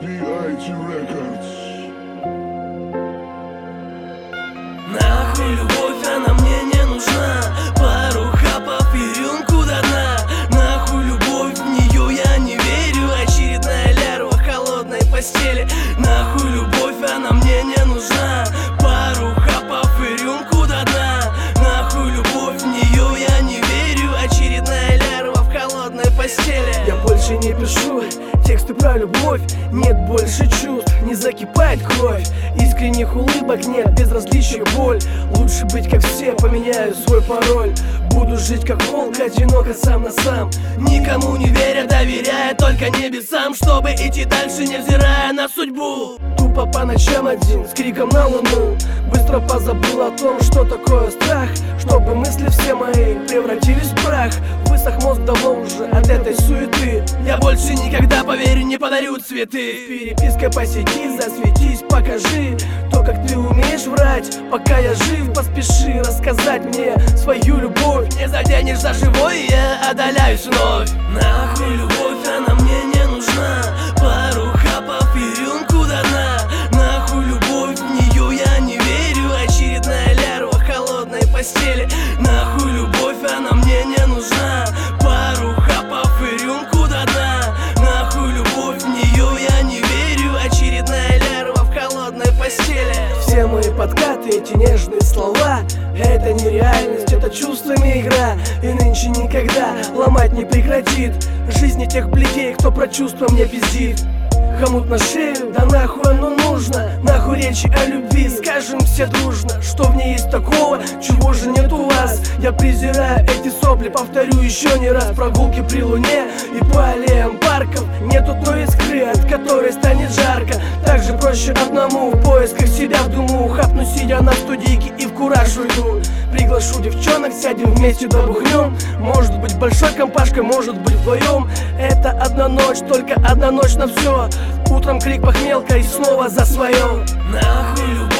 BIT Records. Нахуй любовь, она мне не нужна. Пару хапов и рюмку до дна. Нахуй любовь, в нее я не верю. Очередная лярва в холодной постели. Нахуй любовь, она мне не нужна. Пару хапов и рюмку до дна. Нахуй любовь, в нее я не верю. Очередная лярва в холодной постели. Я больше не пишу тексты про любовь. Нет больше чувств, не закипает кровь. Искренних улыбок нет, безразличия боль. Лучше быть как все, поменяю свой пароль. Буду жить как волк, одиноко сам на сам. Никому не веря, доверяя только небесам, чтобы идти дальше, невзирая на судьбу. Тупо по ночам один, с криком на луну. Быстро позабыл о том, что такое страх. Чтобы мысли все мои превратились в прах. Высох мозг давно уже от этой суеты. Я больше никогда, поверь, не подарю цветы. Перепиской посети, засветись, покажи то, как ты умеешь врать. Пока я жив, поспеши рассказать мне свою любовь. Не заденешь за живой, я отдаляюсь вновь. Нахуй любовь, она мне не нужна. Пару хапов и рюмку до дна. Нахуй любовь, в нее я не верю. Очередная лярва в холодной постели. Нахуй любовь, она мне не нужна. Пару хапов и рюмку до дна. Нахуй любовь, в нее я не верю. Очередная лярва в холодной постели. Все мои подкаты, эти нежные слова, это не реальность, это чувствами игра. И нынче никогда ломать не прекратит жизни тех бледей, кто про чувства мне пиздит. Хомут на шею, да нахуй оно нужно. Нахуй речи о любви, скажем все дружно. Что в ней есть такого, чего же нет у вас? Я презираю эти сопли, повторю еще не раз. Прогулки при луне и по аллеям парков. Нету той искры, от которой станет жарко. Так же проще одному в поисках себя в думу. Хапну, сидя на студийке, и в кураж уйду. Приглашу девчонок, сядем вместе добухнем. Может быть большой компашкой, может быть вдвоем. Это одна ночь, только одна ночь на все. Утром крик похмелка и снова за свое. Нахуй любовь.